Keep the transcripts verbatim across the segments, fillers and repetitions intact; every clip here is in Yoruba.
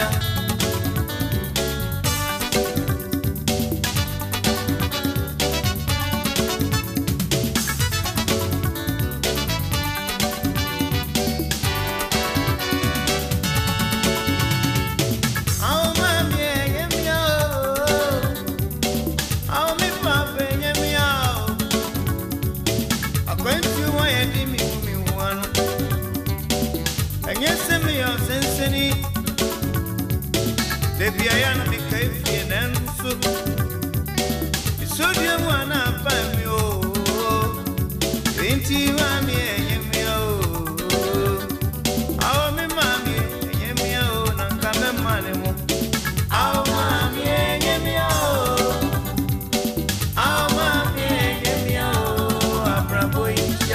Baby, I am a cave and soup. It's so dear one up by me. Oh, ain't you? I'm here, oh, our mammy, and me, oh, and come money. Our mammy, and me, oh, our mammy, and me, oh, our bravo.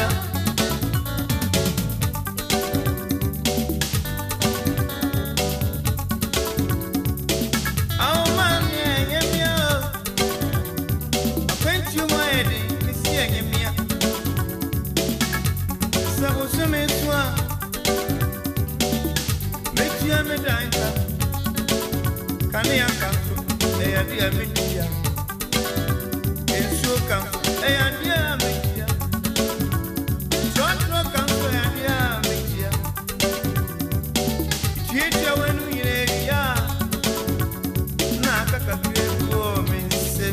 Kani akanso e ade amedia enso kanso e ade amedia chotro kanso e ade amedia chicha wenu yire ya na kakakire ko mense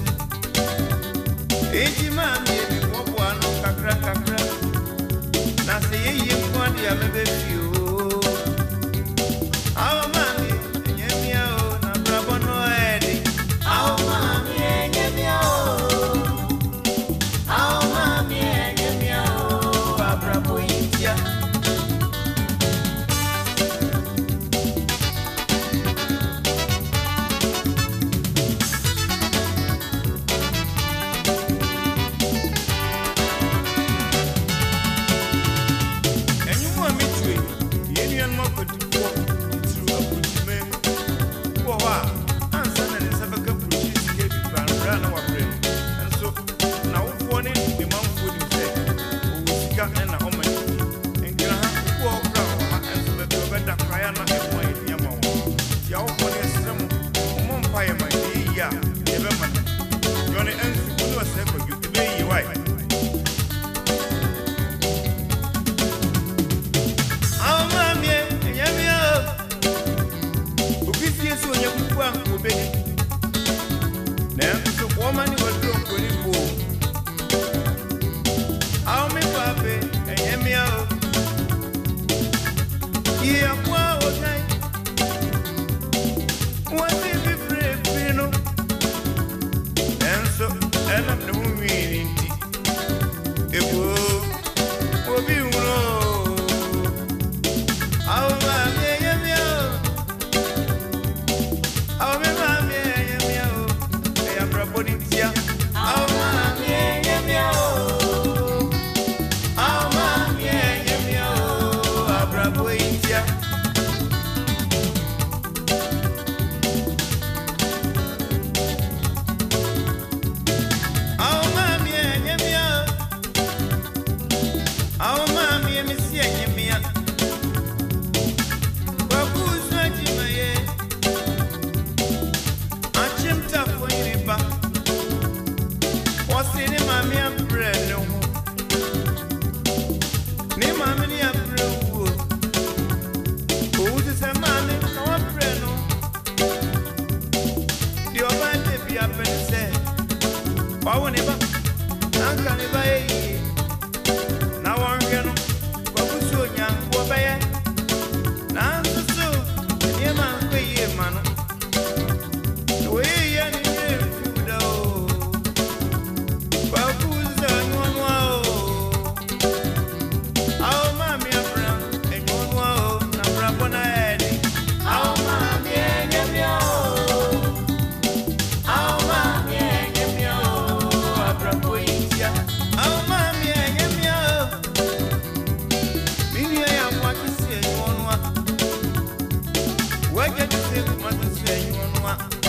eji mami ebi popo anu kakra kakra na se yeye ko ade amebe fio awo mami Why can't you say what you say you want?